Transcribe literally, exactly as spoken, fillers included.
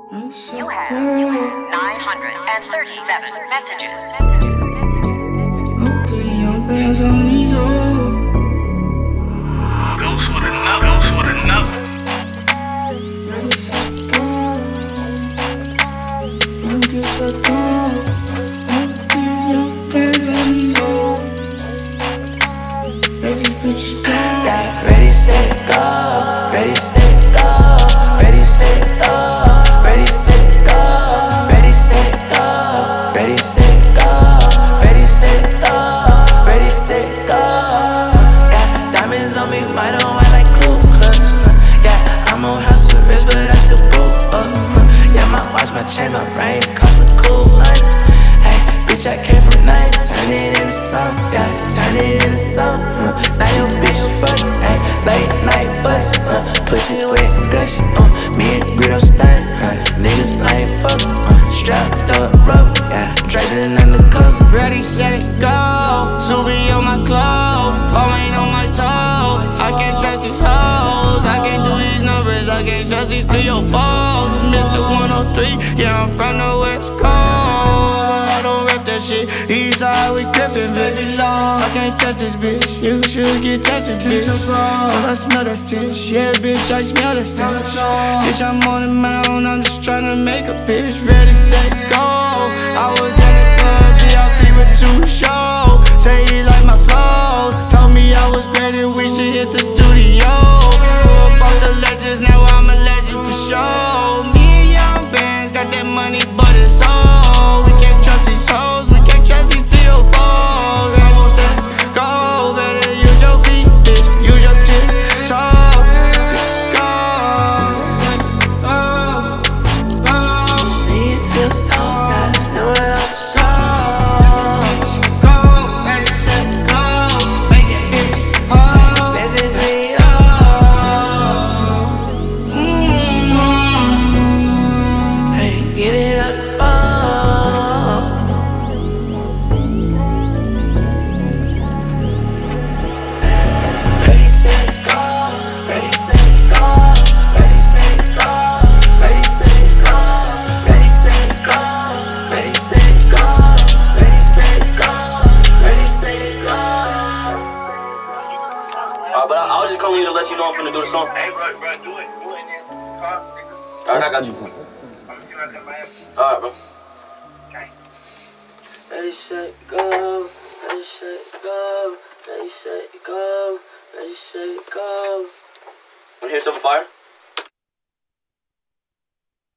You have nine hundred thirty-seven messages. Bands on these old Ghost with another, ghost with another. Let it set go. Don't get that go. All these young bands on these old. Let these bitches go. Yeah, ready, set, go. Ready, set, go. Ready, set, go. Ready, set, go. Ready, set, go. Ready, set, go. Ready, set, go. Ready, set, go. Yeah, diamonds on me, might don't white like Ku Klux. Yeah, I'm on house with wrist, but I still boot up. Yeah, my watch, my chain, my rings cost a cool hundred. Hey, bitch, I came from night, turn it into something. Yeah, turn it into something. Now your bitch fucking, hey, late night bust. Uh, pussy wet gush. Uh, me and Greedo stun. Uh, niggas ain't fucking. Uh, strapped up rubber. Yeah, draping undercover. Ready, set, it, go. Subi on my clothes, falling on my toes. I can't trust these hoes, I can't do these numbers, I can't trust these three oh fours. Mister one oh three, yeah, I'm from the West Coast. I don't rep that shit, east side we crippin', baby long. I can't touch this bitch, you should get touchin', bitch. Cause I smell that stench, yeah, bitch, I smell that stench. Bitch, I'm on the mound, I'm just tryna make a bitch. Ready, set, go. I was in the club, V I P with two show. Say he like my flow, told me I was great and we should hit the studio. Grew up off the legends, now I'm a legend for sure. Me and young bands got that money, but it's all. We can't trust these hoes, we can't trust these three oh fours. Ready, set, go, better use your feet, bitch, use your tip-toe. Let's go, set, go, go. Need to sunrise, know what I'm sure. Get it up, oh. Ready, set, go. Ready, set, go. Ready, set, go. Ready, set, go. Ready, set, go. Ready, set, go. Ready, set, go. Ready, set, go. Alright, but I, I was just calling you to let you know I'm finna do the song. Hey, bro, bro, do it. Do it, man. It's car, nigga. Alright, I got you. I'm gonna see what I can buy. Alright, bro. Okay. Ready, set, go. Ready, set, go. Ready, set, go. Ready, set, go. Wanna hear something fire?